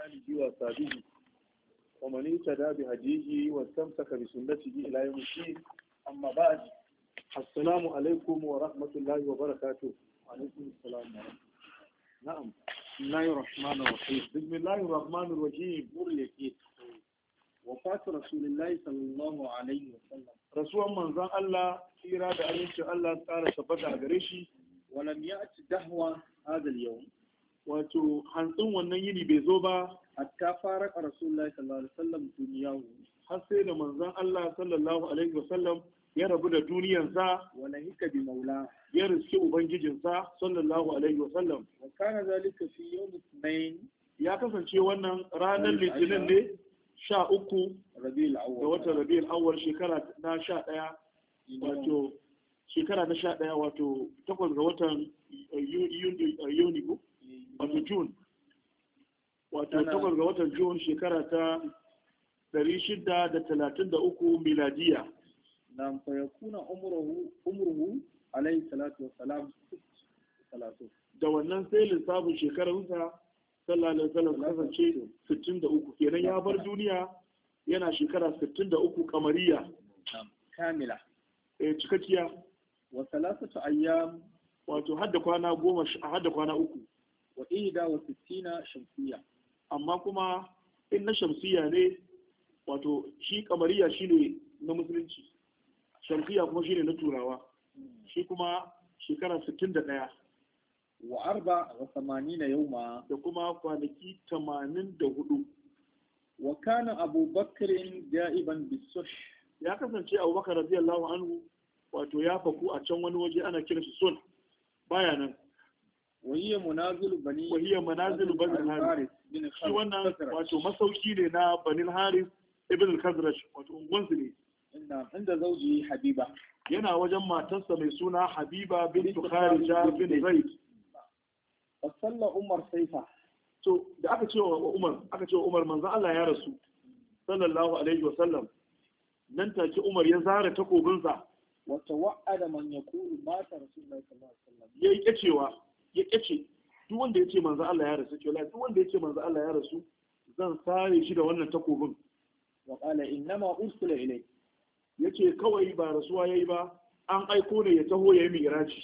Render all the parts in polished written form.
آله وصحبه ومن اهتدى بهديه واستمسك بسنته إلى يوم الدين. أما بعد، السلام عليكم ورحمة الله وبركاته. وعليكم السلام ورحمة الله. نعم. بسم الله الرحمن الرحيم. بسم الله الرحمن الرحيم. وفاة رسول الله صلى الله عليه وسلم. رسول من زان الله إرادة أن يشاء الله تعالى ثبت أجريشي ولم يأتي دهوة هذا اليوم. wato hantsin wannan yini bai zo ba hatta fara rasulullahi sallallahu alaihi wasallam duniyahu, har sai da manzon Allah sallallahu alaihi wasallam ya rabu da duniyarsa wala hika bi maula, ya riski ubangijinsa sallallahu alaihi wasallam. Wa kana zalika fi yawm ithnain, ya kasance wannan ranar litinin ne 13 rabiul awwal da watan rabiul awwal shekara na 11, wato shekara na 11 wato 8 ga watan yuni ko wato June, wato 8 ga watan June shekara ta 633 miladiya. Nam fa yakuna umruhu alayhi salatu wassalam 30. Da wannan sai lissafin shekarunsa sallallahu alaihi wasallam kasance 63, kenan ya bar duniya yana shekara 63 kamariya kamila, cikakkiya. Wa 3 ayyam, wato hadda kwana 10, hadda kwana 3. Wa 61 shamsiya, amma kuma in na shamsiya ne, wato shi kamariya shine na musulunci, shamsiya kuma shine na turawa, shi kuma shekara 61. Wa 84 yawma, da kuma kwanaki 84. Wa kana abubakar ja'iban bisush, ya kasance abubakar radiyallahu anhu wato ya faku a can wani waje ana kira shi sul, baya nan. وهي منازل بني الحارث. shi wannan wato masauki ne na banin haris ibn al-khazraj, wato unguwansu ne. inda zauji habiba, yana wajen matarsa mai suna habiba bin kharija bin zaid. fasalla umar saifa, to da aka ce wa umar manzo Allah ya rasu sallallahu alaihi wa sallam, nan take umar ya zara takobinsa wa tawa'ada man yaqulu mata rasulullahi sallallahu alaihi wa sallam, yayi kacewa ya kace duk wanda ya ce manzo Allah ya rasu, duk wanda ya ce manzo Allah ya rasu zan sare shi da wannan takobin. Wa qala innama ursila ilay, yace kawai ba rasuwa yayi ba, an aiko ne ya taho yayi miraji,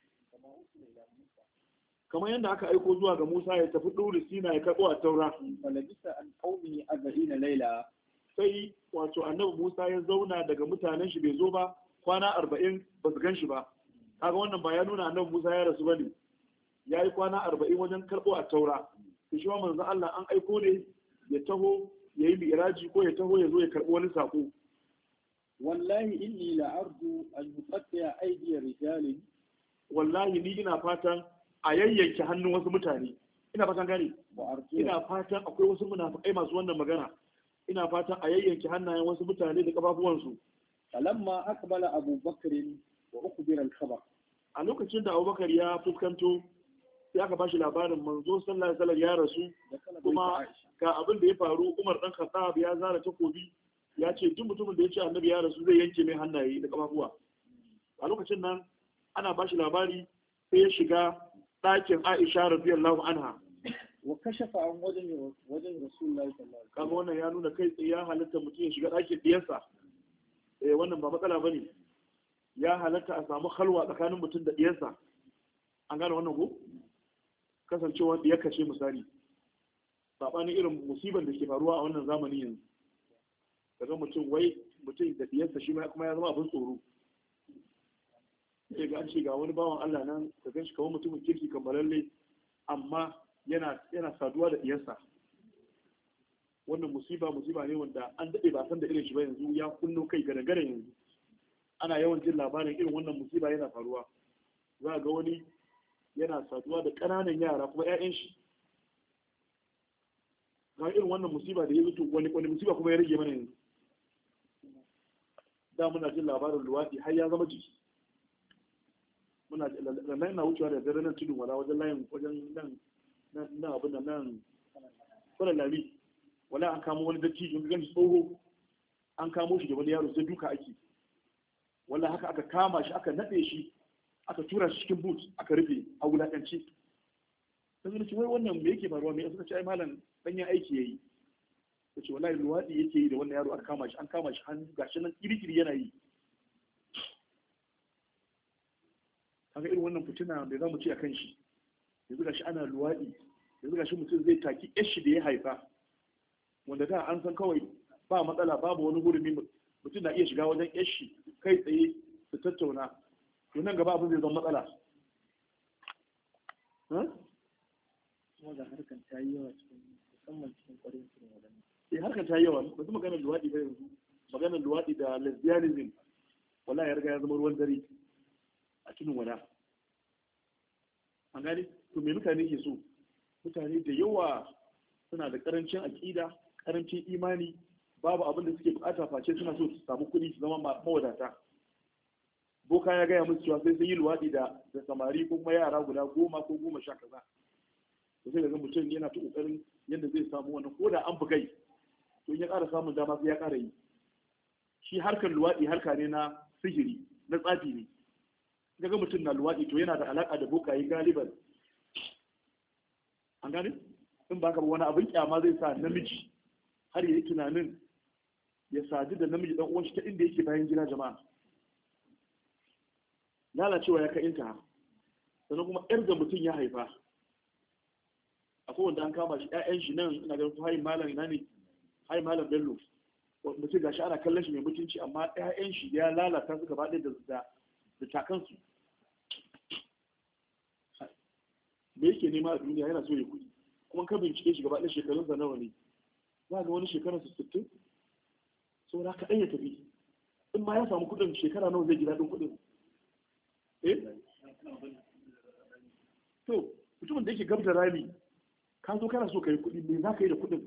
kamar yadda aka aiko zuwa ga Musa ya tafi Duri Sina ya karbo a Taura. Falabisa an qaumihi 40 layla, sai wato annabi Musa ya zauna daga mutanen shi bai zo ba kwana 40 ba su gan shi ba. Kaga wannan ba ya nuna annabi Musa ya rasu bane, ya yi kwana 40 wajen karɓo a Taura. Shi ma manzo Allah an aiko ne ya taho ya yi mi'raji, ko ya taho ya zo ya karɓo wani sako. Wallahi inni la arju an yuqatta aydiya rijalin, wallahi ni ina fatan a yayyanke hannun wasu mutane. Ina fatan gane, ina fatan akwai wasu munafikai masu wannan magana, ina fatan a yayyanke hannayen wasu mutane da kafafuwansu. Falamma aqbala Abu Bakr wa ukhbira al-khabar, a lokacin da Abubakar ya fuskanto sai aka bashi labarin manzo sallallahu alaihi wasallam ya rasu, kuma ga abin da ya faru. Umar dan Khattab ya zara takobi, ya ce duk mutumin da ya ce annabi ya rasu zai yanke mai hannaye da kafafuwa. A lokacin nan ana bashi labari sai ya shiga ɗakin Aisha radiyallahu anha wa kashafa an wajen Rasulullahi sallallahu alaihi wasallam. Kaga wannan ya nuna kai tsaye ya halatta mutum ya shiga ɗakin diyarsa, wannan ba matsala bane, ya halatta a samu halwa tsakanin mutum da diyarsa. An gane wannan ko? Kasancewa da ya kace misali, sabanin irin musibar da ke faruwa a wannan zamani yanzu, daga mutum da diyarsa shi kuma ya zama abin tsoro. Sai ga an ce ga wani bawan Allah nan ka gan shi kawai mutumin kirki kammalalle, amma yana saduwa da diyarsa. Wannan musiba ne wanda an daɗe ba san da irin shi ba, yanzu ya kunno kai gare yanzu. Ana yawan jin labarin irin wannan musiba yana faruwa. Za ga wani yana saduwa da ƙananan yara kuma 'ya'yan shi. Ga irin wannan musiba da ya zuto wani musiba kuma ya rage mana yanzu. Da muna jin labarin luwaɗi har ya zama jiki. Nan na wucewa da dare nan tudun wala wajen layin wajen nan abin nan kwanan lami. Wala an kamo wani dattijo gan tsoho, an kamo shi da wani yaro sai duka ake. Wala haka aka kama shi, aka naɗe shi, aka tura shi cikin boot, aka rufe a wulaƙanci. sai suka ce wai wannan me yake faruwa me suka ce ai malam danyen aiki yayi ta ce wallahi luwaɗi yake yi da wannan yaro an kama shi hannu gashi nan kirikiri yana yi. kaga irin wannan fitina da za mu ce a kan shi yanzu gashi ana luwaɗi yanzu gashi mutum zai taki yashi da ya haifa wanda da an san kawai ba matsala babu wani hurumi mutum na iya shiga wajen yashi kai tsaye su tattauna to nan gaba abin zai zama matsala. kuma ga harkar ta yi yawa cikin musamman cikin ƙwarin cikin wadannan. Harkar ta yi yawa ba su maganar luwaɗi ba yanzu maganar luwaɗi da lesbianism wallahi ya riga ya zama ruwan dare a cikin wada. An gani to me mutane ke so mutane da yawa suna da karancin aƙida karancin imani babu abin da suke bukata face suna so su samu kuɗi su zama mawadata. Boka ya gaya musu cewa sai sun yi luwaɗi da samari ko kuma yara guda 10 ko 10 kaza. To sai ga mutum yana ta kokarin yadda zai samu wannan ko da an bugai to in ya ƙara samun dama sai ya ƙara yi. Shi harkar luwaɗi harka ne na sihiri na tsafi ne. Kaga mutum na luwaɗi to yana da alaƙa da bokaye galiban. An gane? In ba ka ba wani abin kyama zai sa namiji har ya yi tunanin ya sadu da namiji dan uwan shi ta inda yake bayan gida jama'a. Lalacewa ya kai inta sannan kuma yar da mutum ya haifa akwai wanda an kama shi ƴaƴan shi nan ina ganin hayi malam ina ne hayi malam bello mutum gashi ana kallon shi mai mutunci amma ƴaƴan shi ya lalata su gaba ɗaya da takansu. Me yake nema a duniya yana so ya kuɗi kuma ka bincike shi gaba ɗaya shekarunsa nawa ne za ga wani shekarunsa 60 saboda haka ɗan ya tafi in ma ya samu kuɗin shekara nawa zai ji daɗin kuɗin. To mutumin da yake gab da rami ka zo kana so ka yi kuɗi me za ka yi da kuɗin.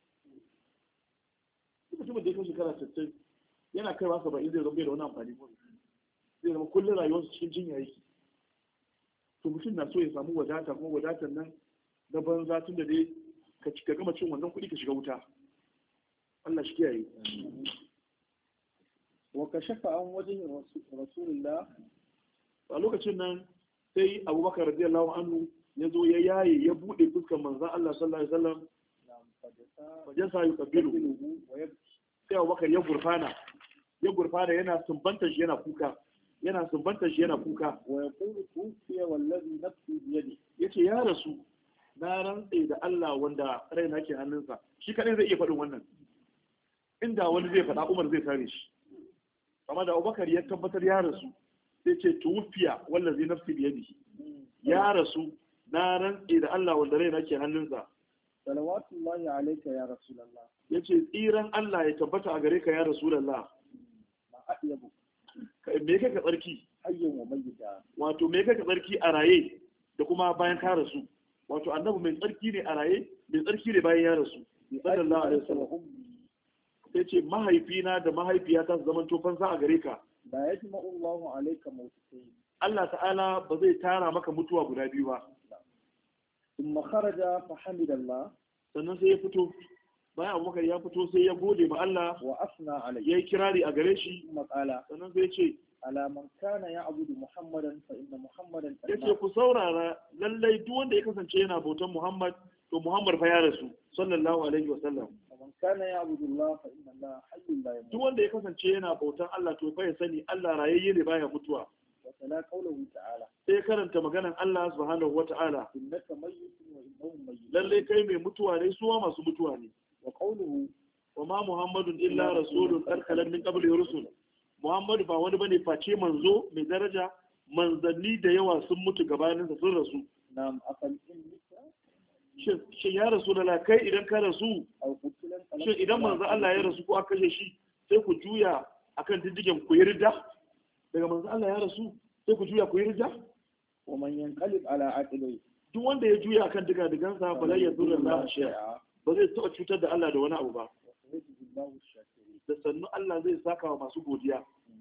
Mutumin da ya kai shekara 60 yana kai ba 70 zai zama da wani amfani ko zai zama kullum rayuwarsa cikin jinya yake. To mutum na so ya samu wadata kuma wadatar nan na banza tun da dai ka gama cin wannan kuɗi ka shiga wuta. Allah shi kiyaye. Wa kashafa an wajen rasulullah a lokacin nan sai Abubakar radiyallahu anhu ya zo ya yaye ya bude fuskar manzon Allah sallallahu alaihi wasallam wajen sa yuqabbilu sai Abubakar ya gurfana yana sumbantar shi yana kuka wa yaqulu tufiya wallazi nafsi bi yadi yace ya rasu na rantse da Allah wanda raina ke hannunsa shi kadai zai iya faɗin wannan inda wani zai faɗa Umar zai tare shi amma da Abubakar ya tabbatar ya rasu sai ce tufiya wallazi nafsi bi yadi ya rasu na rantse da Allah wanda raina ke hannunsa salawatullahi alayka ya rasulullah yace tsiran Allah ya tabbata a gare ka ya rasulullah ma atyabu me kake tsarki hayyan wa mayyita wato me kake tsarki a raye da kuma bayan ka rasu wato annabi mai tsarki ne a raye mai tsarki ne bayan ya rasu sallallahu alaihi wasallam sai ce mahaifina da mahaifiyata su zaman tofan sa a gare ka la yajma'u Allahu alayka mawtayn Allah ta'ala ba zai tara maka mutuwa guda biyu ba. Thumma kharaja fa hamidallah sannan sai ya fito bayan Abubakar ya fito sai ya gode ma Allah wa asna alayhi yayi kirari a gare shi maqala sannan sai ya ce ala man kana ya'budu muhammadan fa inna muhammadan yace ku saurara lallai duk wanda ya kasance yana bautan Muhammad to Muhammad fa ya rasu sallallahu alaihi wa sallam man kana ya'budu Allah fa inna Allah hayyun la yamut duk wanda ya kasance yana bautan Allah to fa ya sani Allah rayayye ne baya mutuwa wa tala qawluhu ta'ala sai karanta maganan Allah subhanahu wata'ala innaka mayyitun wa innahum mayyitun lallai kai mai mutuwa ne suwa masu mutuwa ne wa qawluhu wa ma Muhammadun illa rasulun qad khalat min qablihi rusul Muhammadu ba wani bane face manzo mai daraja manzanni da yawa sun mutu gabanin sa sun rasu na'am afal in shin ya rasu da kai idan ka rasu aw qutilan shin idan manzo Allah ya rasu ko aka kashe shi sai ku juya akan diddigen ku yarda daga manzo Allah ya rasu sai ku juya ku yarda wa man yanqalib ala aqibai duk wanda ya juya akan digansa balai ya zura Allah shay'a ba zai taɓa cutar da Allah da wani abu ba da sannu Allah zai saka wa masu godiya.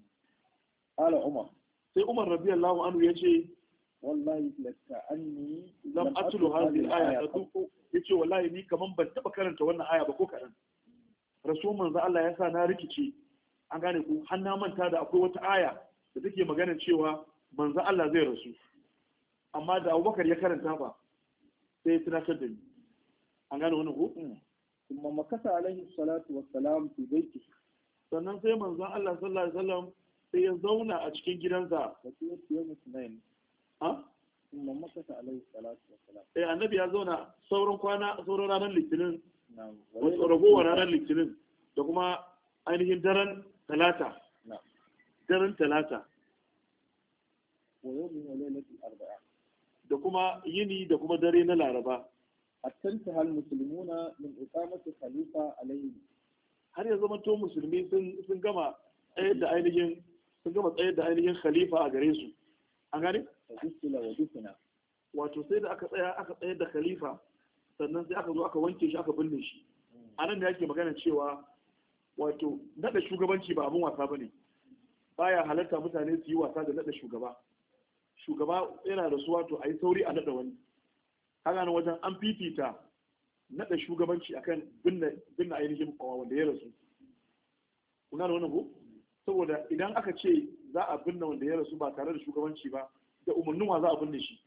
Ala Umar. Sai Umar radiyallahu anhu ya ce, wallahi laka anni lam atlu hadhihi al-aya qatu yace wallahi ni kaman ban taba karanta wannan aya ba ko kadan. Rasul manzo Allah ya sa na rikice. An gane ku har na manta da akwai wata aya da take magana cewa manzo Allah zai rasu. Amma da Abubakar ya karanta ba sai ya tunatar da ni. An gane wannan ko? Kuma makasa alaihi salatu wassalam fi baiti. Sannan sai manzon Allah sallallahu alaihi wasallam sai ya zauna a cikin gidansa. Wato yau musulmai. Ha? Kuma makasa alaihi salatu wassalam. Annabi ya zauna sauran ranar litinin, Na'am. wato ragowar ranar litinin da kuma ainihin daren talata. Na'am. Daren talata. Wa yawmin wa lailatul arba'a. Da kuma yini da kuma dare na laraba. Attanta hal muslimuna min iqamati khalifa alaihi. Har ya zama to musulmi sun gama tsayar da ainihin khalifa a gare su. An gane? Dukila wa dukina. Wato sai da aka tsayar da khalifa, sannan sai aka zo aka wanke shi aka binne shi. A nan da yake magana cewa wato nada shugabanci ba abin wasa bane. Baya halarta mutane su yi wasa da nada shugaba. Shugaba yana da su wato a yi sauri a nada wani. Haka nan wajen an fifita nada shugabanci akan binne ainihin wanda ya rasu. Kuna da wannan ko? Saboda idan aka ce za a binne wanda ya rasu ba tare da shugabanci ba, da umarnin wa za a binne shi.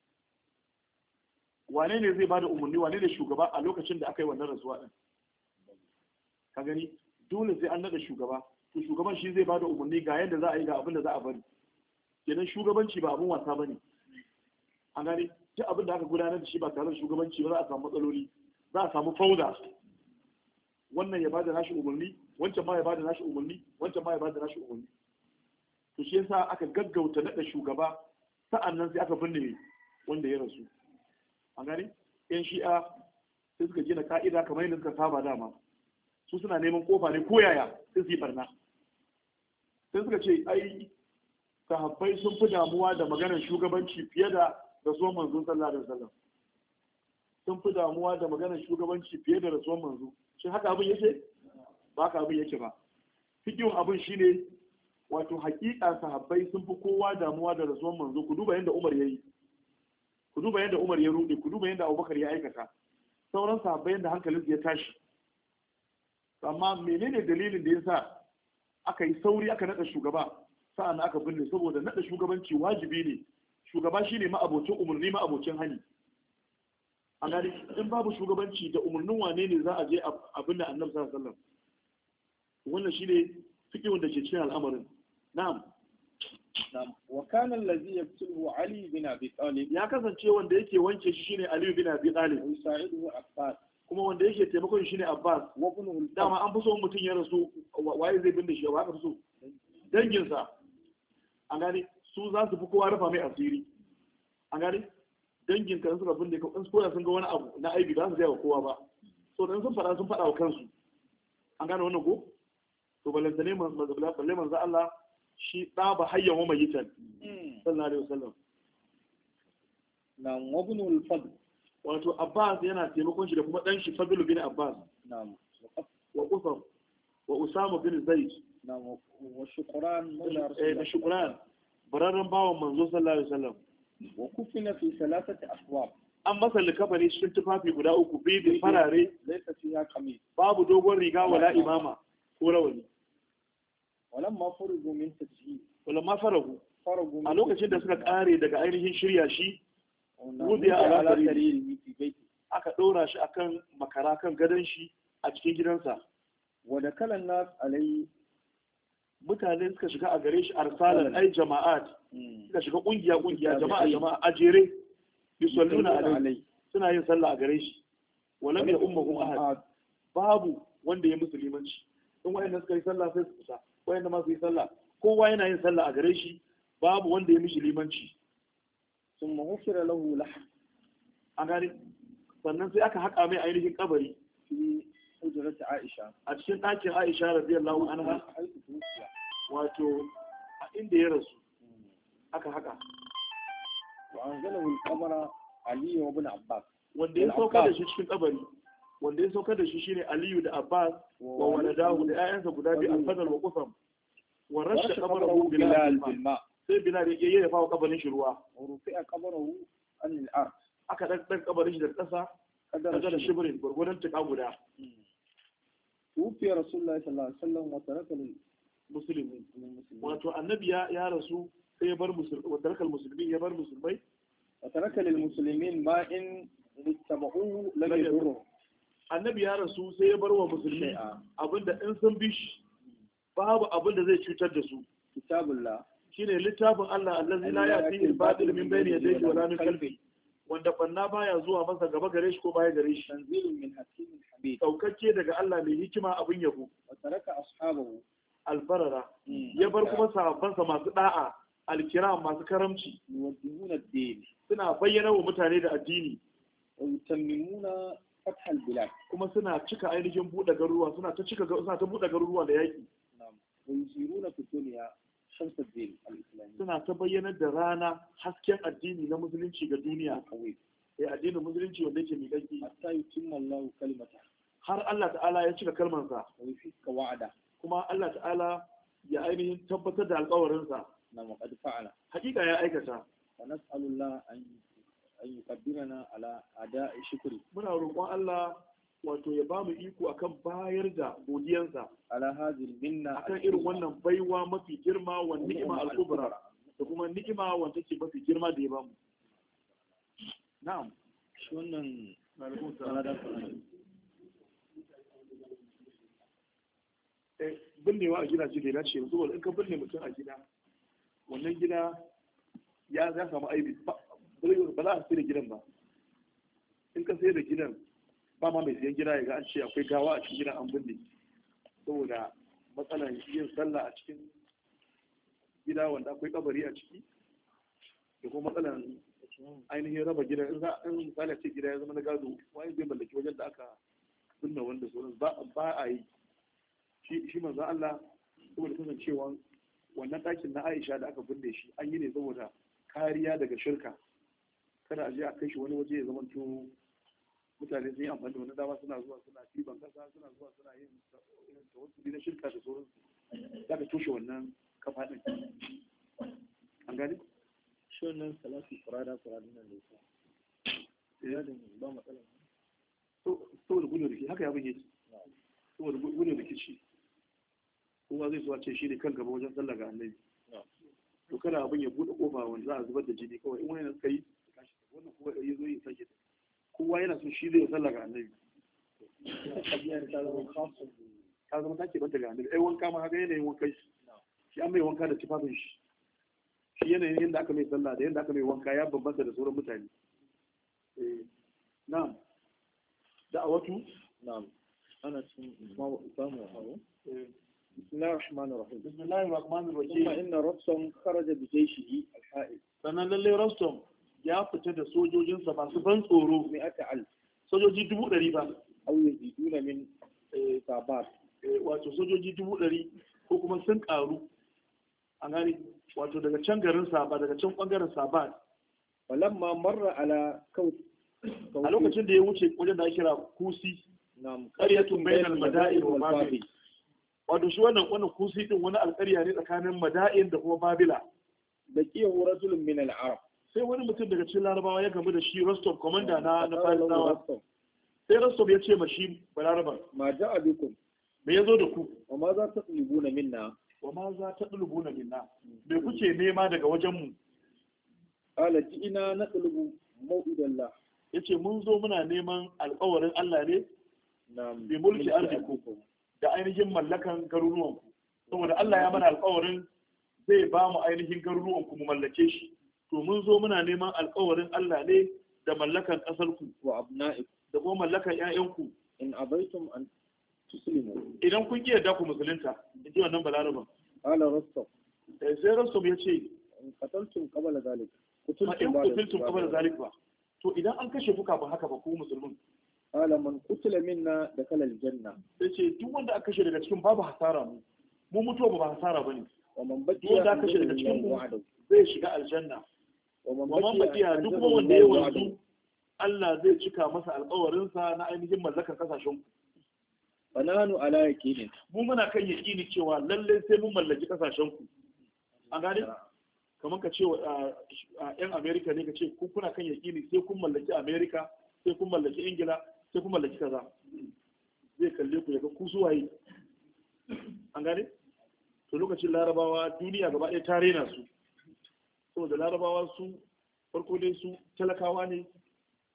Wane ne zai bada umarni, wane ne shugaba a lokacin da aka yi wannan rasuwa din? Ka gani, dole sai an nada shugaba. To shugaban shi zai bada umarni ga yadda za a yi ga abin da za a bari. Kenan shugabanci ba abin wasa bane. An gani, duk abin da aka gudanar da shi ba tare da shugabanci ba za a samu matsaloli, za a samu fauda. Wannan ya bada nashi umarni, wancan ma ya bada nashi umarni, wancan ma ya bada nashi umarni. To shi yasa aka gaggauta nada shugaba, sa'annan sai aka binne wanda ya rasu. An gani, yan shi'a sai suka gina ka'ida kamar yadda suka saba dama. Su suna neman kofa ne ko yaya sai su yi barna. Sai suka ce ai sahabbai sun fi damuwa da maganar shugabanci fiye da rasuwan manzo sallallahu alaihi wasallam. Sun fi damuwa da maganar shugabanci fiye da rasuwan manzo. Shin haka abin yake? Ba haka abin yake ba. Fikihun abin shine wato hakika sahabbai sun fi kowa damuwa da rasuwan manzo. Ku duba yadda Umar yayi. Ku duba yadda Umar ya rude, ku duba yadda Abubakar ya aikata. Sauran sahabbai yadda hankalinsu ya tashi. Amma menene dalilin da yasa aka yi sauri aka nada shugaba sa'an aka binne? Saboda nada shugabanci wajibi ne. Shugaba shine ma'abocin umarni ma'abocin hani. A gani in babu shugabanci da umarnin wane ne za a je a binne Annabi sallallahu alaihi wasallam? Wannan shine fikihun da ke cikin al'amarin. Na'am. Na'am. Wa kana allazi yaqtulu Ali bin Abi Talib. Ya kasance wanda yake wanke shi shine Ali bin Abi Talib. Sa'idu Abbas. Kuma wanda yake taimakon shi ne Abbas. Dama an fi so mutum ya rasu waye zai binne shi wa aka fi so? Danginsa. An gani su za su fi kowa rufa mai asiri. An gani dangin kan suka binne ka in koda sun ga wani abu na aibi ba su gaya wa kowa ba. So dan sun faɗa wa kansu. An gane wannan ko? To balantane balle manzo Allah shi ɗaba hayyan wa mayitan. Sallallahu alaihi wasallam. Na wabnul fadl. Wato Abbas yana taimakon shi da kuma ɗan shi Fadl bin Abbas. Na'am. Wa Usam wa Usama bin Zaid. Na'am. Wa Shukran da Shukran bararren bawan manzo sallallahu alaihi wasallam. Wa kufina fi salasati aswab. An masa likafani cikin tufafi guda uku biyu farare. Laysa fiha qamis. Babu dogon riga wala imama ko rawani. Walamma furigu min tasjid. Walamma faragu. A lokacin da suka kare daga ainihin shirya shi wudiya ala sariri aka ɗora shi akan makara kan gadon shi a cikin gidansa. Wada kalan nas alai mutane suka shiga a gare shi arsalan ai jama'at suka shiga kungiya jama'a a jere yusalluna alai suna yin sallah a gare shi walam ya ummuhum ahad babu wanda ya musulmanci in wayanda suka yi sallah sai su fita wayanda ma su yi sallah kowa yana yin sallah a gare shi babu wanda ya mishi limanci. Sun mahufira lahu laha. A gani, sannan sai aka haƙa mai ainihin kabari fi hujjarta Aisha. A cikin ɗakin Aisha radiyallahu anha wato a inda ya rasu aka haƙa. Wa anzalahu al-qamara Ali wa ibn Abbas. Wanda ya saukar da shi cikin kabari, wanda ya saukar da shi shine Aliyu da Abbas wa waladahu da ƴaƴansa guda biyu al-Fadl wa Qusam. Wa rasha qabarahu Bilal bil ma. Sai Bilal ya yayyafa wa kabarin shi ruwa. Rufi a kabarahu an al-ard. Aka dan kabarin shi da ƙasa kaga da shibrin gurgurdan tuka guda. Tufi Rasulullahi sallallahu alaihi wasallam wa taraka muslimin. Wato annabi ya rasu sai ya bar musulmi wa taraka muslimin ya bar musulmai. Wa taraka lil muslimin ma in ittaba'u lam yadurru. Annabi ya rasu sai ya bar wa musulmi abinda in sun bi shi babu abin da zai cutar da su. Kitabullah shine littafin Allah allazi la ya'tihi al-batil min bayni yadayhi wa la min khalfihi, wanda banna baya zuwa masa gaba gare shi ko baya gare shi. tanzilun min hakimin hamid. Saukakke daga Allah mai hikima abin yabo. Wa taraka ashabahu Albarara ya bar kuma sahabbansa masu da'a alkiram masu karamci yuwaddihuna ad-din suna bayyana wa mutane da addini wa yutammimuna fath al-bilad. kuma suna cika ainihin buɗe garuruwa suna ta buɗe garuruwa da yaki. Na'am. Wa yusiruna fi dunya shams ad-din al-islami. Suna ta bayyana da rana hasken addini na musulunci ga duniya. Addinin musulunci wanda yake miƙaƙi hatta yutimma Allahu kalimata. har Allah ta'ala ya cika kalmansa wa yufika wa'ada. kuma Allah ta'ala ya ainihin tabbatar da alƙawarinsa. Na qad fa'ala. Hakika ya aikata. Wa nas'alullah an yuqaddirana ala ada'i shukri. Muna roƙon Allah wato ya bamu iko akan bayar da godiyansa ala hadhihi minna akan irin wannan baiwa mafi girma wa ni'ima al-kubra da kuma ni'ima wanda take mafi girma da ya bamu. Na'am. Shi wannan binnewa a gidaje da ya dace yanzu wanda in ka binne mutum a gida wannan gida ya samu aibi ba za a sai da gidan ba. In ka sai da gidan ba ma mai siyan gida ya ga an ce akwai gawa a cikin gidan an binne saboda matsalar yin sallah a cikin gida wanda akwai kabari a ciki da kuma matsalar ainihin raba gidan in misali ce gida ya zama na gado wani zai mallaki wajen da aka binne wanda sauran ba a yi shi manzo Allah saboda kasancewa wannan ɗakin na Aisha da aka binne shi an yi ne saboda kariya daga shirka kada a je a kai shi wani waje ya zama to mutane sun yi amfani da wani dama suna zuwa suna ɗiban kasa suna zuwa suna yin irin tawassuli na shirka da sauransu za ka toshe wannan kafa ɗin an gani shi wannan salatu furada nan da yasa ba matsala saboda gudun rikici haka ya bayyana saboda gudun rikici kowa zai zuwa ce shi ne kan gaba wajen sallah ga annabi to kada abin ya buɗe kofa wanda za a zubar da jini kawai in wani na suka yi wannan kuma ya zo ya sake kowa yana so shi zai sallah ga annabi ta zama take banta ga annabi ai wanka ma haka yanayin wankan shi an mai wanka da tufafin shi yanayin yadda aka mai sallah da yadda aka mai wanka ya bambanta da sauran mutane. Na'am. Da'awatu? Na'am. Ana cin imamu hawo. Bismillahir Rahmanir Rahim. Bismillahir Rahmanir Rahim. Kuma inna Rustam kharaja bi jayshihi al-ha'il. Sannan lalle Rustam ya fita da sojojinsa masu ban tsoro. Mi'ata alf. Sojoji 100 ba. Aw yaziduna min sabat. Wato sojoji 100 ko kuma sun karu. An gani wato daga can garin Saba daga can bangaren Sabat. Walamma marra ala kaut. A lokacin da ya wuce wajen da ake kira Kusi. Nam qaryatun bainal mada'in wal babil. Wato shi wannan Kusi din wani alƙarya ne tsakanin Mada'in da kuma Babila. Da kiyahu rajulun min al-arab. Sai wani mutum daga cikin Larabawa ya gamu da shi Rostov komanda na Farisawa. Sai Rostov ya ce ma shi Balaraban, ma ja'a bikum. Me yazo da ku? Wa ma za ta tsulubuna minna? Wa ma za ta ɗulubuna minna? Me kuke nema daga wajenmu? Qala ji'ina natlubu maw'idallah. Yace mun zo muna neman alƙawarin Allah ne bi mulki arziku da ainihin mallakan garuruwanku. Saboda Allah ya mana alƙawarin zai ba mu ainihin garuruwanku mu mallake shi. To mun zo muna neman alƙawarin Allah ne da mallakan ƙasarku wa abna'ikum da kuma mallakan ƴaƴanku. In abaitum an tuslimu. Idan kun ki yarda ku musulunta, in ji wannan balaraban. Qala Rustam. Sai Rustam ya ce, in qataltum qabla zalik. Kutiltum qabla zalik ba. To idan an kashe ku kafin haka ba ku musulmin. Qala man qutila minna dakhala aljanna. Sai ce duk wanda aka kashe daga cikin babu hasara mu. Mu mutuwa ba hasara bane. Wa man baqiya wanda aka kashe daga cikin mu zai shiga aljanna. Wa man baqiya duk wanda ya wanzu Allah zai cika masa alƙawarinsa na ainihin mallakar kasashen ku. Fananu ala yaqinin. Mu muna kan yaqini cewa lalle sai mun mallaki kasashen ku. An gane? Kamar ka ce yan Amerika ne ka ce ku kuna kan yaqini sai kun mallaki Amerika, sai kun mallaki Ingila, sai kun mallaki kaza. Zai kalle ku ya ga ku suwaye. An gane? To lokacin Larabawa duniya gaba ɗaya ta rena su. saboda Larabawa su farko dai su talakawa ne,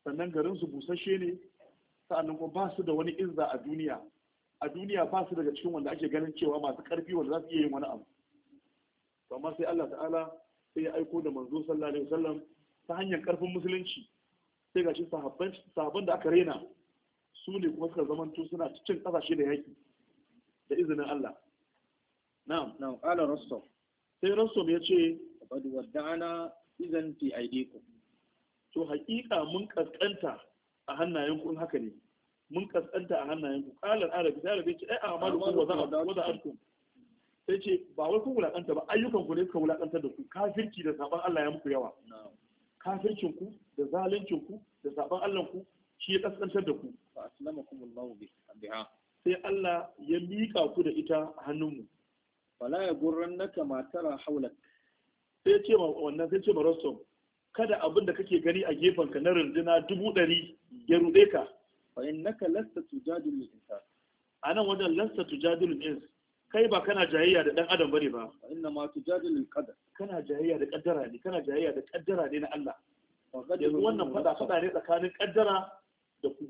sannan garin su busasshe ne, sa'annan kuma ba su da wani izza a duniya. A duniya ba su daga cikin wanda ake ganin cewa masu karfi wanda za su iya yin wani abu. Amma sai Allah ta'ala sai ya aiko da manzo sallallahu alaihi wasallam ta hanyar karfin musulunci, sai gashi sahabban da aka rena su ne kuma suka zamanto suna cikin kasashe da yaki da izinin Allah. Na'am qala Rustum, sai Rustum ya ce qad wadda'ana idan fi aydikum, to haƙiƙa mun kaskanta a hannayenku in haka ne, mun kaskanta a hannayenku. Qalan arabi sai arabi ce ai a'malukum wa za'atkum, sai ce ba wai kun wulakanta ba, ayyukan ku ne suka wulakantar da ku. Kafirci da saban Allah ya muku yawa. Kafircin ku da zaluncin ku da saban Allah ku shi ya kaskantar da ku. Fa aslamakum Allahu biha, sai Allah ya miƙa ku da ita a hannunmu. Fala yagurrannaka ma tara hawlak, sai ce ma wannan, sai ce ma Rustum, kada abin da kake gani a gefen ka na runduna 100,000 ya rude ka. Fa innaka lasta tujadilu al-insan, anan wajen lasta tujadilu al-ins, kai ba kana jayayya da dan adam bane ba. Fa inna ma tujadilu al-qadar, kana jayayya da kaddara ne, kana jayayya da kaddara ne na Allah. Yanzu wannan fada ne tsakanin kaddara da ku.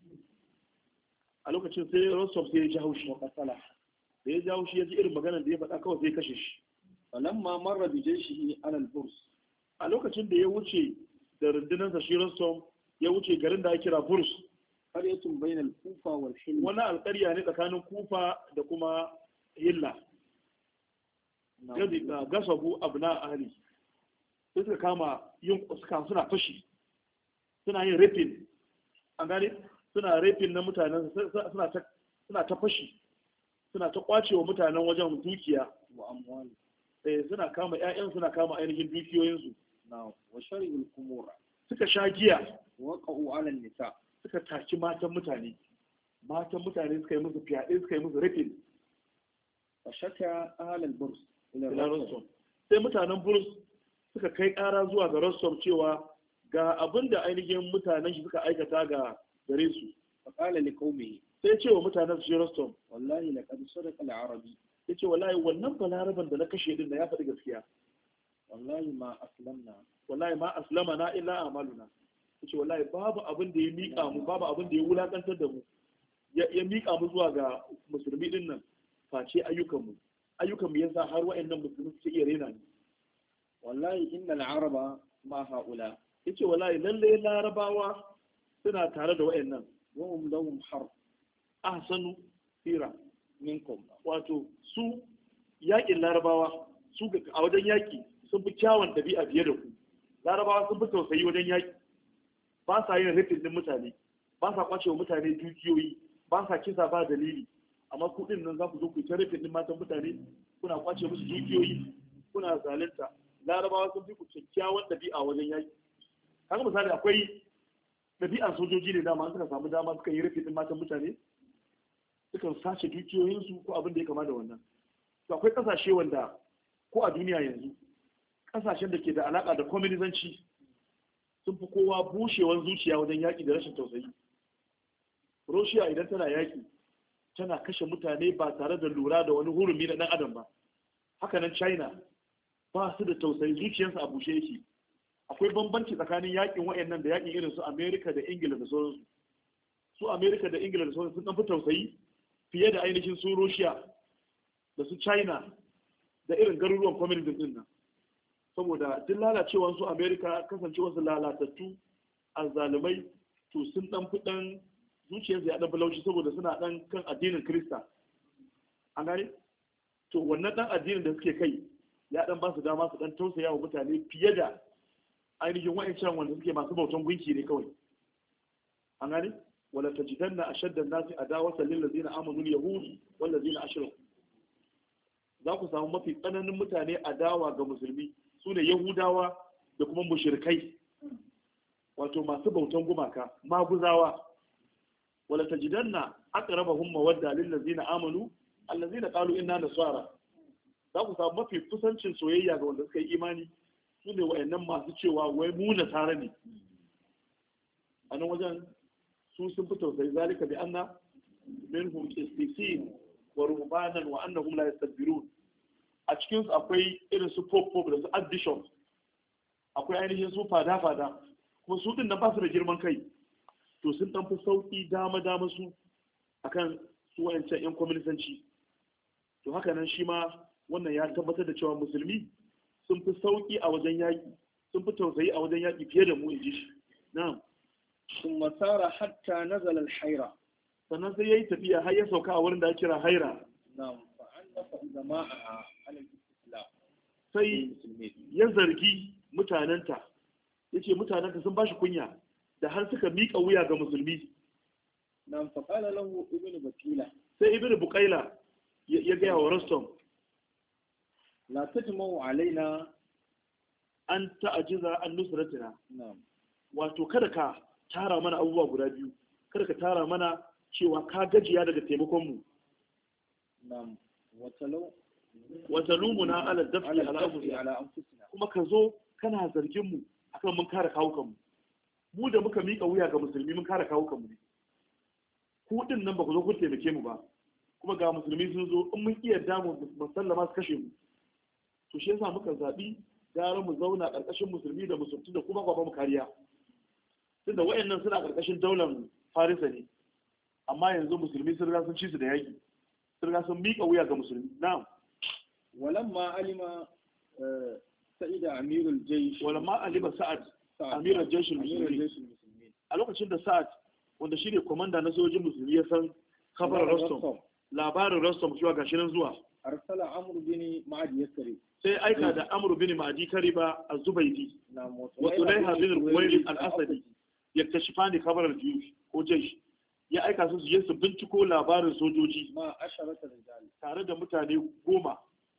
A lokacin sai Rustum sai ya ji haushi wa kasala, da ya ji haushi ya ji irin maganar da ya faɗa, kawai sai ya kashe shi. Falamma marra bi jayshihi ala al-burs, a lokacin da ya wuce da rundunarsa shi Rustum ya wuce garin da ake kira Burs, qaryatun bainal kufa wal hilm, wani alƙarya ne tsakanin Kufa da kuma Hilla. Gasabu abna ahli, sai suka kama suna fashi, suna yin rapin, an gane, suna rapin na mutanen, suna ta fashi, suna ta kwace wa mutanen wajen dukiya wa amwali, suna kama ƴaƴan, suna kama ainihin dukiyoyinsu. Wa sharibul khumura, suka sha giya. wa qa'u 'ala an-nisa, suka taki matan mutane suka yi musu fyaɗe, suka yi musu rafin. wa shaka ahlal burs ila Rustum, sai mutanen Burs suka kai ƙara zuwa ga Rustum cewa ga abin da ainihin mutanen shi suka aikata ga gare su. fa qala li qaumihi, sai ce wa mutanen su Rustum, wallahi laqad sadaqa al-arabi, yace wallahi wannan balaraban da na kashe din da ya faɗi gaskiya. wallahi ma aslamna illa amaluna, yace wallahi babu abin da ya mika mu, babu abin da ya wulakantar da mu, ya mika mu zuwa ga musulmi din nan face ayyukan mu yasa har wa'annan musulmi suke iya rena ni. wallahi innal araba ma haula, yace wallahi lalle larabawa suna tare da wa'annan. wa hum lahum harb ahsanu sira minkum, wato su yakin larabawa su a wajen yaki sun fi kyawun ɗabi'a fiye da ku. Larabawa sun fi tausayi wajen yaki, ba sa yin rafin din mutane, ba sa kwace wa mutane dukiyoyi, ba sa kisa ba dalili. Amma kuɗin nan za ku zo ku ta rafin din matan mutane, kuna kwace musu dukiyoyi, kuna zalunta. Larabawa sun fi ku kyakkyawan ɗabi'a wajen yaki. Haka misali akwai ɗabi'ar sojoji ne, dama suka samu dama suka yi rafin din matan mutane, sukan sace dukiyoyinsu ko abin da ya kama da wannan. To akwai ƙasashe wanda ko a duniya yanzu, ƙasashen da ke da alaƙa da kwaminisanci sun fi kowa bushewar zuciya wajen yaƙi da rashin tausayi. Russia idan tana yaƙi tana kashe mutane ba tare da lura da wani hurumi na ɗan adam ba. Hakanan China ba su da tausayi, zuciyarsu a bushe yake. Akwai bambanci tsakanin yaƙin wa'annan da yaƙin irin su Amerika da Ingila da sauransu. Su Amerika da Ingila da sauransu sun ɗan fi tausayi fiye da ainihin su Russia da su China da irin garuruwan communism din nan. Saboda duk lalacewar su Amerika, kasancewar su lalatattu azzalumai, to sun dan fi dan zuciyarsu ya dan bulauci saboda suna dan kan addinin Kirista. An gane? To wannan dan addinin da suke kai ya dan ba su dama su dan tausaya wa mutane fiye da ainihin wa'ancan wanda suke masu bautan gunki ne kawai. An gane? wala tajidanna ashadda an-nasi adawatan lil ladina amanu al-yahud wal ladina ashraku, za ku samu mafi tsananin mutane adawa ga musulmi sune yahudawa da kuma mushrikai, wato masu bautan gumaka, maguzawa. wala tajidanna aqrabahum mawadda lil ladina amanu allazina qalu inna nasara, za ku samu mafi kusancin soyayya ga wanda suka yi imani sune wayannan masu cewa wai mu nasara ne. a nan wajen su sun fi tausayi, zalika bi anna minhum qissisin wa ruhbanan wa annahum la yastakbirun. A cikin su akwai irin su pope da su archbishop, akwai ainihin su fada kuma su din nan ba su da girman kai, to sun dan fi sauki dama su akan su wayancan yan kwaminisanci. To haka nan shi ma wannan ya tabbatar da cewa musulmi sun fi sauki a wajen yaƙi, sun fi tausayi a wajen yaƙi fiye da mu, in ji shi. Na'am. ثم سار حتى نزل الحيرة. sannan sai yayi tafiya har ya sauka a wurin da ake kira Haira. نعم فعنف جماعة على الاستسلام. sai ya zargi mutanenta, yace mutanenta sun bashi kunya da har suka miƙa wuya ga musulmi. نعم فقال له ابن بكيلة. sai ibnu buqaila ya gaya wa Rustum, لا تجمعوا علينا an ta'ajiza an nusratina. نعم. wato kada ka tara mana abubuwa guda biyu, kada ka tara mana cewa ka gajiya daga taimakon mu. نعم wata lumuna ala dafi ala anfusina, kuma ka zo kana zargin mu akan mun kare kawukan mu. Mu da muka mika wuya ga musulmi mun kare kawukan mu ne, ku din nan ba ku zo ku taimake mu ba, kuma ga musulmi sun zo in mun iya damu musallama su kashe mu. To shi yasa muka zabi gara mu zauna karkashin musulmi da musulmi da kuma ba mu kariya, tunda wayannan suna karkashin daular Farisa ne, amma yanzu musulmi sun riga sun ci su da yaki, sun riga sun mika wuya ga musulmi. Na'am. ولما علم سعيد أمير الجيش. ولما علم سعد أمير الجيش المسلمين. a lokacin da Sa'ad, wanda shine komanda na sojojin musulmi, ya san khabar Rustum, labarin Rustum cewa gashi nan zuwa, arsala Amr bin Ma'adi Yakari, sai aika da Amr bin Ma'adi Kariba az-Zubaydi wa Tulaiha bin Ruwayl al-Asadi yaktashifani khabar al-juyush ko jaysh, ya aika su je su binciko labarin sojoji ma asharata rijal, tare da mutane 10.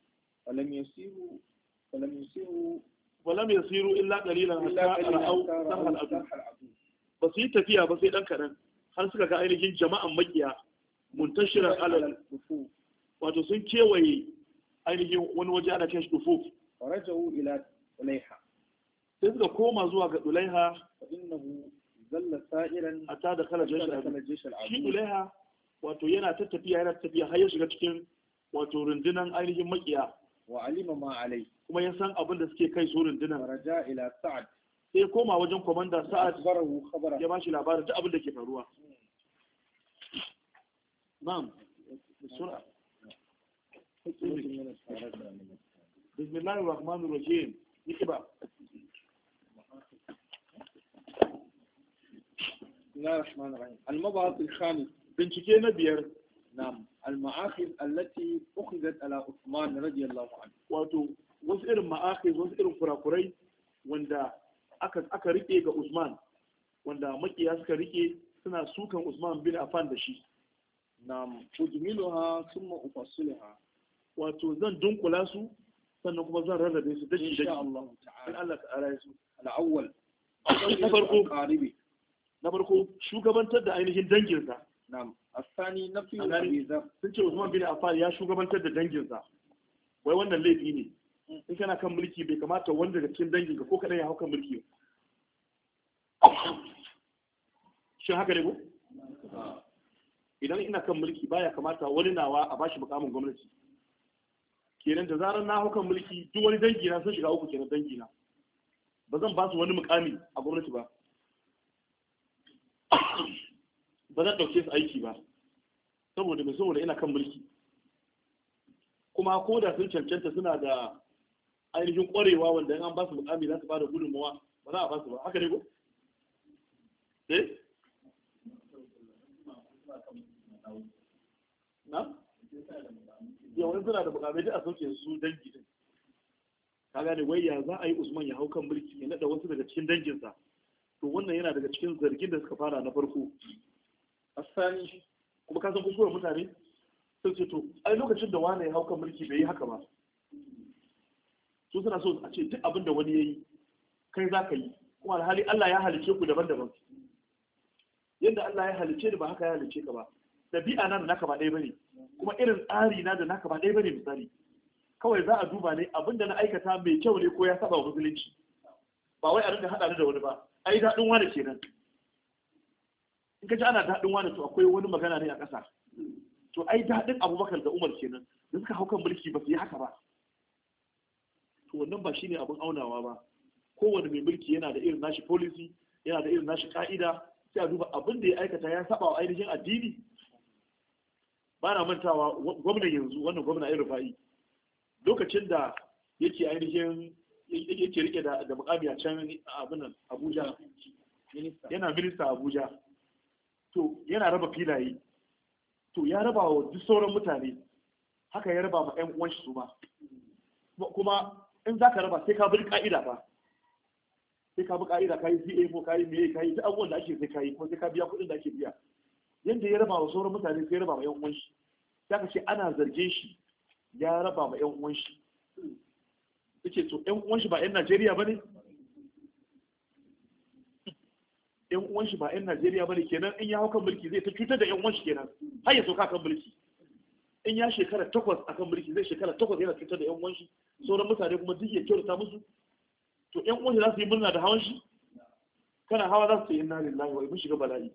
ولم يسيروا إلا قليلا حتى رأوا سمح العدو. ba su yi tafiya ba sai dan kaɗan har suka ga ainihin jama'an makiya muntashiran alal dufuf, wato sun kewaye ainihin wani waje ana kai shi dufuf. rajau ila Ulaiha, sai suka koma zuwa ga Ulaiha, fa innahu zalla sa'iran hatta da kala jeshi shi Ulaiha wato yana ta tafiya har ya shiga cikin wato rundunan ainihin makiya, wa alima ma alai, kuma ya san abin da suke kai su rundunan. raja ila Sa'ad, sai ya koma wajen komanda Sa'ad ya ba shi labarin duk abin da ke faruwa. Na'am. Sura. Bismillahir Rahmanir Rahim. Yake ba. Bismillahir Rahmanir Rahim. Al-Mabahith al-Khamis. Bincike na biyar. Na'am. Al-ma'akhidh allati ukhidat ala Uthman radiyallahu anhu. Wato wasu irin ma'akhidh, wasu irin kurakurai wanda aka rike ga Usman, wanda makiya suka rike suna sukan Usman bin Affan da shi. Na'am. Ujmiluha thumma ufassiluha. Wato zan dunkula su sannan kuma zan rarrabe su dashi insha Allah ta'ala. In Allah ta'ala ya so. Al-awwal. Na farko shugabantar da ainihin danginsa. Na'am. Asani nafi Abi Dharr. Sun ce Usman bin Affan ya shugabantar da danginsa. Wai wannan laifi ne. In kana kan mulki bai kamata wanda daga cikin danginka ko kaɗai ya hau kan mulki. Shin haka ne ko? Idan ina kan mulki baya kamata wani nawa a bashi mukamin gwamnati. Kenan da zarar na hau kan mulki duk wani dangina sun shiga uku kenan dangina. Ba zan ba su wani mukami a gwamnati ba. Ba zan ɗauke su aiki ba. Saboda ina kan mulki. Kuma ko da sun cancanta suna da ainihin ƙwarewa wanda an ba su mukami za su ba da gudunmawa, ba za a ba su ba. Haka ne ko? Na? Yawan suna da mukamai da a sauke su dangi din. Ka gane wai ya za a yi Usman ya hau kan mulki ya naɗa wasu daga cikin danginsa. To wannan yana daga cikin zargin da suka fara na farko. Asani kuma ka san kuskuren mutane sun ce to ai lokacin da wani ya hau kan mulki bai yi haka ba. Su suna so a ce duk abin da wani ya yi kai za ka yi. Kuma alhali Allah ya halice ku daban-daban. Yadda Allah ya halice ni ba haka ya halice ka ba. Dabi'a na da naka ba ɗaya bane. Kuma irin tsari na da naka ba ɗaya bane misali. Kawai za a duba ne abin da na aikata mai kyau ne ko ya saba wa musulunci. Ba wai a rinka haɗa ni da wani ba. Ai daɗin wani kenan. In ka ji ana daɗin wani to akwai wani magana ne a ƙasa. To ai daɗin Abubakar da Umar kenan. Da suka hau kan mulki ba su yi haka ba. To wannan ba shine abin aunawa ba. Kowane mai mulki yana da irin nashi policy, yana da irin nashi ka'ida, sai a duba abin da ya aikata ya saba wa ainihin addini. Ba na mantawa gwamnan yanzu, wannan gwamna ya rufa'i, lokacin da yake ainihin yake rike da mukami a can abin nan Abuja, yana minista Abuja, to yana raba filaye, to ya raba wa duk sauran mutane, haka ya raba ma 'yan uwan shi su ma. Kuma in za ka raba sai ka bi ka'ida ba, sai ka bi ka'ida, ka yi CA ko ka yi meye, ka yi duk abubuwan da ake sai ka yi, kuma sai ka biya kuɗin da ake biya. Yanda ya raba wa sauran mutane sai ya raba ma 'yan uwan shi, sai ka ce ana zarge shi ya raba ma 'yan uwan shi. Yake to 'yan uwan shi ba 'yan Najeriya ba ne? 'Yan uwan shi ba 'yan Najeriya ba ne, kenan in ya hau kan mulki zai ta cutar da 'yan uwan shi kenan har ya sauka kan mulki. In ya shekara 8 akan mulki, zai shekara 8 yana cutar da 'yan uwan shi, sauran mutane kuma duk ya kyautata musu. To 'yan uwan shi za su yi murna da hawan shi? Kana hawa za su yi inna lillahi wa mun shiga bala'i.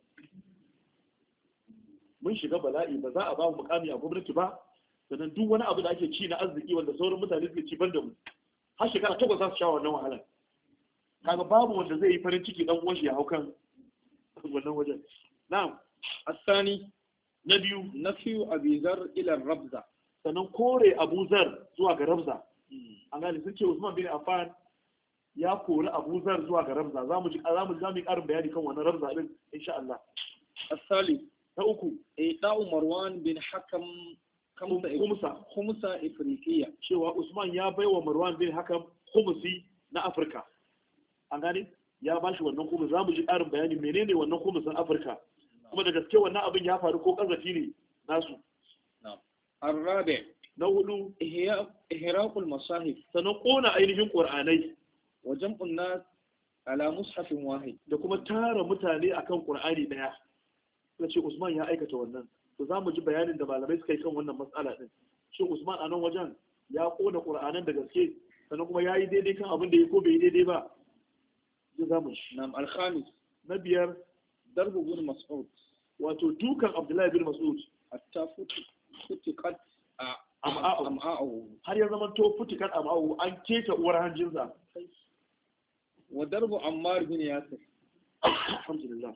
Mun shiga bala'i, ba za a ba mu mukami a gwamnati ba, sannan duk wani abu da ake ci na arziki wanda sauran mutane suke ci ban da mu. Har shekara 8 za su sha wannan wahala. Kaga babu wanda zai yi farin ciki dan uwan shi ya hau kan wannan wajen. Na'am. Asani na biyu, nafiyu abizar ila rabza, sannan kore abuzar zuwa ga rabza. An gane sun ce Usman bin Affan ya kori abuzar zuwa ga rabza. Za mu yi ƙarin bayani kan wannan rabza din insha Allah. Asali na uku, da'u Marwan bin Hakam khumsa Ifriqiya, cewa Usman ya baiwa Marwan bin Hakam khumsi na Afirka. An gane ya bashi wannan khums. Za mu ji ƙarin bayani menene wannan khumsin Afirka, kuma da gaske wannan abin ya faru ko kazafi ne nasu. Arrabe na hudu, ihraqul masahif, sanan kona ainihin qur'anai, wa jam'un nas ala mushafin wahid, da kuma tara mutane akan qur'ani daya. Sai Usman ya aikata wannan. To za mu ji bayanin da malamai suka yi kan wannan matsala din. Shi Usman a nan wajen ya kona qur'anan da gaske, sannan kuma ya yi daidai kan abin da ya ko bai yi daidai ba. Za mu shi. Nam al-khamis na biyar, darbu bin Mas'ud, wato dukan Abdullahi bin Mas'ud, hatta futikat am'a'u, har ya zama to futikat am'a'u, an keta uwar hanjinsa. Wa darbu Ammar bin Yasir, alhamdulillah,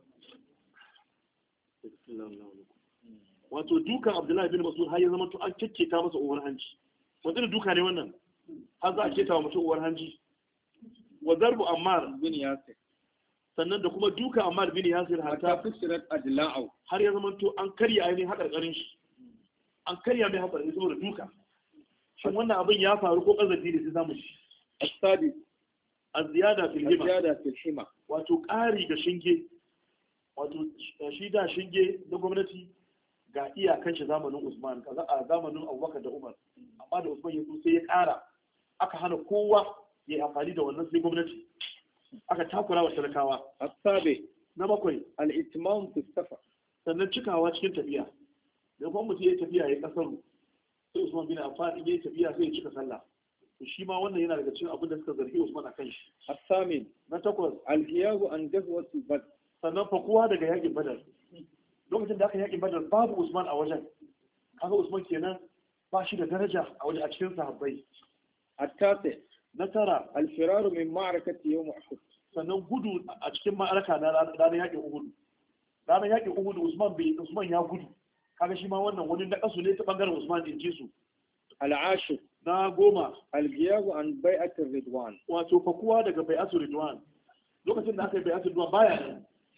wato dukan Abdullahi bin Mas'ud har ya zama to an kekketa masa uwar hanji. Wanda duka ne wannan, har za a keta wa mutum uwar hanji. Wa darbu Ammar bin Yasir, sannan da kuma duka Ammar bin Yasir hatta fusirat adla'u, har ya zama to an karya ainihin hakarkarin shi, an karya mai hakarkarin saboda duka. Shin wannan abin ya faru ko kazafi ne sai zamu shi. As-sadi az-ziyada fil hima, wato ƙari ga shinge, wato shi da shinge na gwamnati ga iyakan shi zamanin Usman, kaza a zamanin Abubakar da Umar, amma da Usman ya zo sai ya ƙara, aka hana kowa ya amfani da wannan sai gwamnati, aka takura wa talakawa. Asabe na bakwai, al-itmam fi safar, sannan cikawa cikin tafiya. Da kuma mutum ya tafiya ya kasaru, sai Usman bin Affan ya tafiya sai ya cika sallah. To shi ma wannan yana daga cikin abin da suka zargi Usman akan shi. Asamin na takwas, al-qiyabu an ghazwati Badr, sannan fakuwa daga yakin Badar. Lokacin da aka yakin Badar babu Usman a wajen, kaga Usman kenan ba shi da daraja a wajen a cikin sahabbai. At-tasi na tara, al-firaru min ma'arakati yawm Uhud, sannan gudu a cikin ma'araka na ranar yakin Uhud. Ranar yakin Uhud Usman ya gudu, kaga shi ma wannan wani na kasu ne ta bangaren Usman din ji su. Al-ashir na goma, al-ghiyabu an bai'atir ridwan, wato fakuwa daga bai'atir ridwan. Lokacin da aka yi bai'atir ridwan baya ne.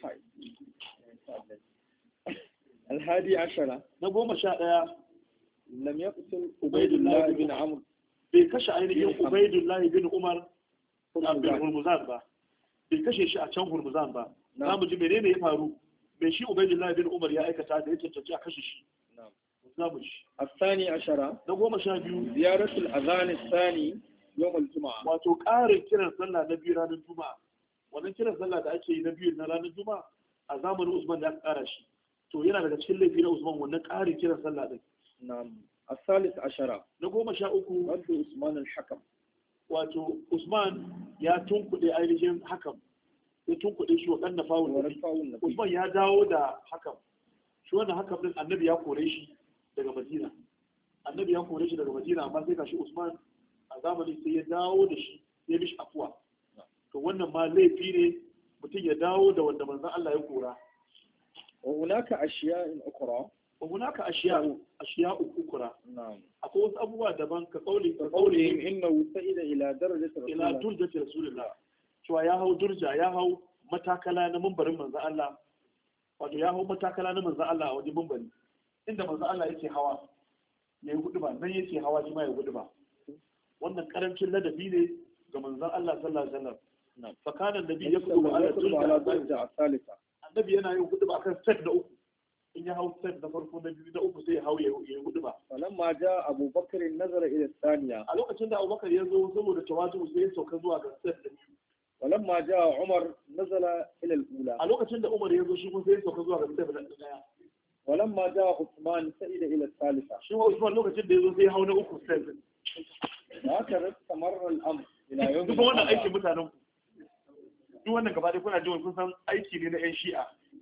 Al-hadi ashara na 11, lam yaqtul Ubaydullah bin Amr, bai kashe ainihin Ubaydullah bin Umar bin Hurmuzan ba, bai kashe shi a can Hurmuzan ba. Za mu ji menene ya faru, bai shi Ubaydullah bin Umar ya aikata da ya cancanci a kashe shi. Za mu ji. Asani ashara na 12, ziyaratul azan sani yawmul juma'a, wato ƙarin kiran sallah na biyu ranar juma'a. Wannan kiran sallah da ake yi na biyu na ranar juma'a a zamanin Usman da aka ƙara shi, to yana daga cikin laifi na Usman wannan ƙarin kiran sallah din. Na'am. الثالث عشر na 13, wadda Usman al-Hakam, wato Usman ya tunkuɗe ainihin Hakam, ya tunkuɗe shi wa ƙanna fawun. Usman ya dawo da Hakam, shi wannan Hakam din annabi ya kore shi daga Madina, amma sai gashi Usman a zamanin sai ya dawo da shi ya mishi afuwa. To wannan ma laifi ne mutum ya dawo da wanda manzon Allah ya kora. wa hunaka ashiya'in ukhra wa hunaka ashiya'u ukra na'am akwai wasu abubuwa daban ka kauli innahu sa'ida ila darajati ila durjati rasulullah cewa ya hau durja ya hau matakala na mimbarin manzon Allah wato ya hau matakala na manzon Allah a wajen mimbari inda manzon Allah yake hawa ya yi hudu ba nan yake hawa shi ma ya hudu ba wannan karancin ladabi ne ga manzon Allah sallallahu alaihi wasallam fa kana annabi yaktubu ala durja al-thalitha annabi yana yin hudu ba akan set da uku in ya hau set da farko na biyu da uku sai ya hau ya yi hudu ba falamma ja Abu Bakr nazara ila thaniya a lokacin da Abubakar ya zo saboda tawazu sai ya sauka zuwa ga set da biyu falamma ja Umar nazala ila al-ula a lokacin da Umar ya zo shi kuma sai ya sauka zuwa ga set da daya walamma ja Uthman sa'ida ila thalitha shi Usman lokacin da ya zo sai ya hau na uku set haka rastamarra al-amr ila yawm duk wannan aikin mutanen ku duk wannan gaba ɗaya kuna jin kun san aiki ne na ƴan shi'a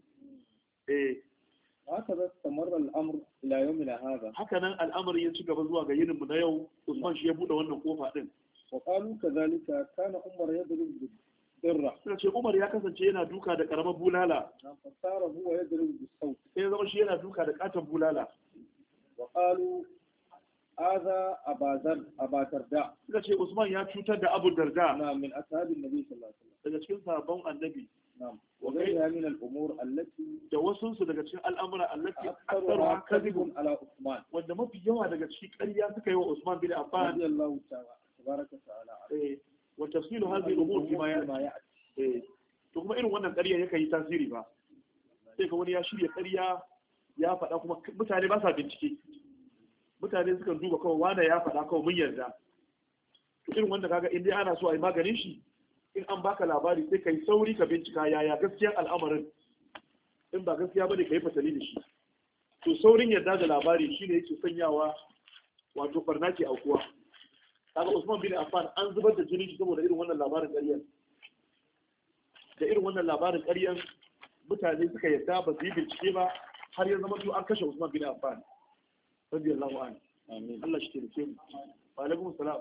haka rastamarra al-amr ila yawm hadha haka nan al'amari ya ci gaba zuwa ga yinin mu na yau Usman shi ya bude wannan kofa din wa qalu kadhalika kana Umar yadrib birra suka ce Umar ya kasance yana duka da karamar bulala fasara huwa yadrib bis-sawt sai ya zama shi yana duka da katon bulala wa qalu hadha Abu Darda suka ce Usman ya cutar da Abu Darda na min ashabin nabi sallallahu alaihi wasallam daga cikin sahabban annabi na'am wa ghayriha min al-umur allati da wasu su daga cikin al'amura allati aktharuha kadhibun ala Uthman wanda mafi yawa daga cikin ƙarya suka yi wa Usman bin Affan radiyallahu ta'ala tabaraka ta'ala wa tafsilu hadhihi al-umur bima ya'ti to kuma irin wannan ƙarya yake yi tasiri ba sai ka wani ya shirya ƙarya ya faɗa kuma mutane ba sa bincike mutane suka duba kawai wanda ya faɗa kawai mun yarda to irin wanda kaga in dai ana so a yi maganin shi in an baka labari sai ka yi sauri ka bincika yaya gaskiyar al'amarin in ba gaskiya bane ka yi fatali da shi to saurin yarda da labari shine yake sanyawa wato barna ke aukuwa kaga Usman bin Affan an zubar da jini shi saboda irin wannan labarin ƙaryar da irin wannan labarin ƙaryar mutane suka yarda ba su yi bincike ba har ya zama to an kashe Usman bin Affan radiyallahu anhu amin Allah shi taimake mu wa alaikum salam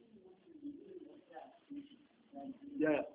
yaya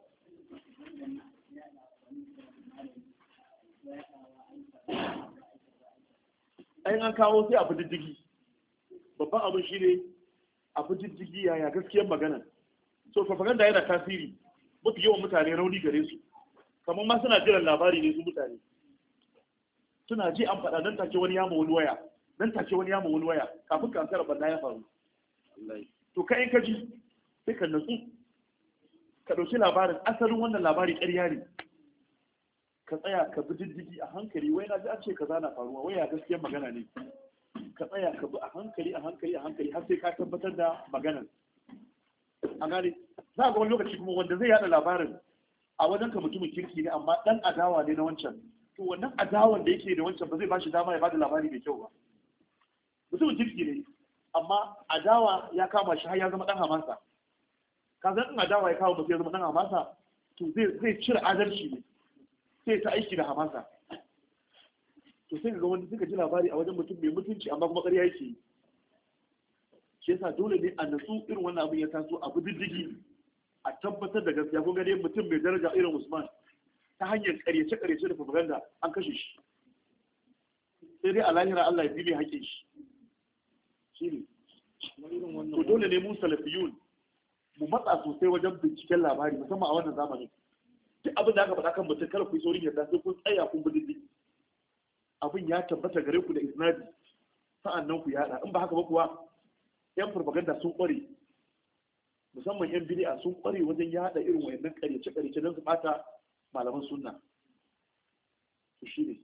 ai an kawo sai a fi diddigi babban abin shi ne a fi diddigi yaya gaskiyar magana so propaganda yana tasiri mafi yawan mutane rauni gare su kamar ma suna jiran labari ne su mutane suna ji an faɗa nan take wani yama wani waya nan take wani yama wani waya kafin ka ankara banda ya faru to kai in ka ji sai ka natsu ka ɗauki labarin asalin wannan labari ƙarya ne ka tsaya ka bi diddigi a hankali wai na ji an ce kaza na faruwa wai ya gaskiyar magana ne ka tsaya ka bi a hankali a hankali a hankali har sai ka tabbatar da maganar a gane za ga wani lokaci kuma wanda zai yada labarin a wajen ka mutumin kirki ne amma dan adawa ne na wancan to wannan adawan da yake da wancan ba zai ba shi dama ya bada labari mai kyau ba mutumin kirki ne amma adawa ya kama shi har ya zama dan hamasa ka san in adawa ya kawo mutum ya zama dan hamasa to zai cire adalci ne sai ta aiki da hamasa to sai ga wanda suka ji labari a wajen mutum mai mutunci amma kuma ƙarya yake yi shi yasa dole ne a natsu irin wannan abin ya taso a bi diddigi a tabbatar da gaskiya kun gane mutum mai daraja irin Usman ta hanyar ƙaryace da propaganda an kashe shi sai dai a lahira Allah ya bi mai haƙƙin shi ne to dole ne mu salafiyun mu matsa sosai wajen binciken labari musamman a wannan zamanin duk abin da aka faɗa kan mutum kala ku yi saurin yarda sai kun tsaya kun bi diddigi abin ya tabbata gare ku da isnadi sa'annan ku yada in ba haka ba kuwa yan propaganda sun kware musamman yan bid'a sun kware wajen yada irin wayannan ƙaryace don su bata malaman sunna to shi ne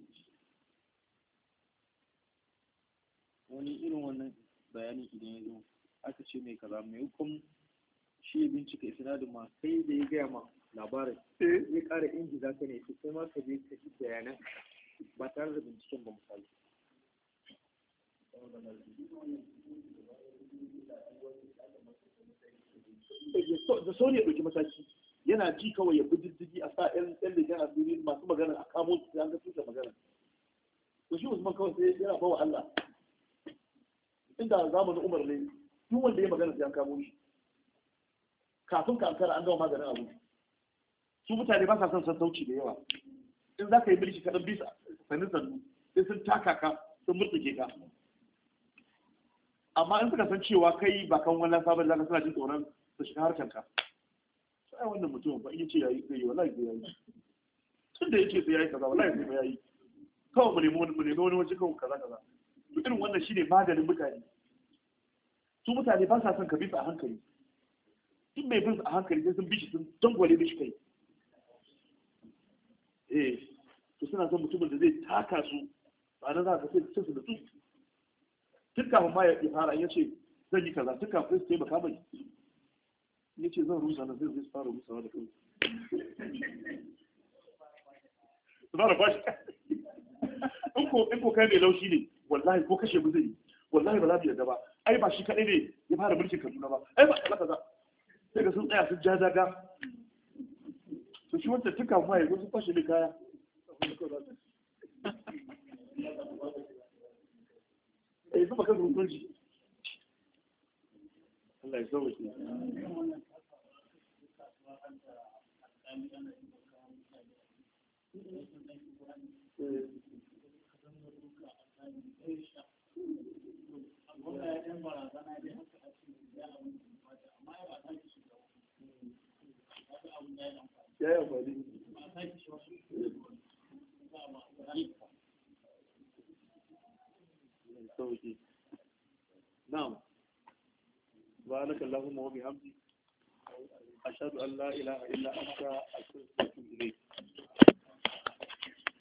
wani irin wannan bayani idan ya zo aka ce mai kaza mai hukum shi ya bincika isnadin ma sai da ya gaya ma labarin ya ƙara inji za ka ne sai ma ka je ka ji bayanan ba tare da binciken ba misali da sauri ya ɗauki mataki yana ji kawai ya bi diddigi a sa ƴan leƙen asiri masu magana a kamo su sai an ga tuta magana to shi Usman kawai sai yana bawa Allah inda zamanin Umar ne duk wanda ya magana sai an kamo shi kafin ka ankara an gama maganin abu su mutane ba sa son sassauci da yawa. In za ka yi mulki kaɗan bisa sanin sannu sai sun taka ka sun murtuke ka. Amma in suka san cewa kai ba kan wannan sabon zaka suna jin tsoron su shiga harkar ka. Sai wannan mutum ba in yace yayi zai yi wallahi zai yayi. Tun da yake sai yayi kaza wallahi sai yayi. Kawai mu nemi wani waje kawai kaza kaza. To irin wannan shine maganin mutane. Su mutane ba sa son ka bisa a hankali. Duk mai bin a hankali sai sun bi shi sun dangwale mishi kai. To suna son mutumin da zai taka su ba na za ka sai su da su. Tun kafin ma ya fara ya ce zan yi kaza tun kafin su taimaka mai. Ya ce zan rusa nan zai fara rusawa da kai. Su fara bashi. In ko kai mai laushi ne wallahi ko kashe mu zai yi. Wallahi ba za mu yarda ba. Ai ba shi kaɗai ne ya fara mulkin Kaduna ba. Ai ba kaza kaza. Sai ga sun tsaya sun ja daga. To shi wanda tun kafin ma ya zo sun fashe mai kaya. Zuba kan hukunci Allah ya sauke ya yi amfani sauki. Na'am. Subhanaka Allahumma wa bihamdika ashhadu an la ilaha illa anta astaghfiruka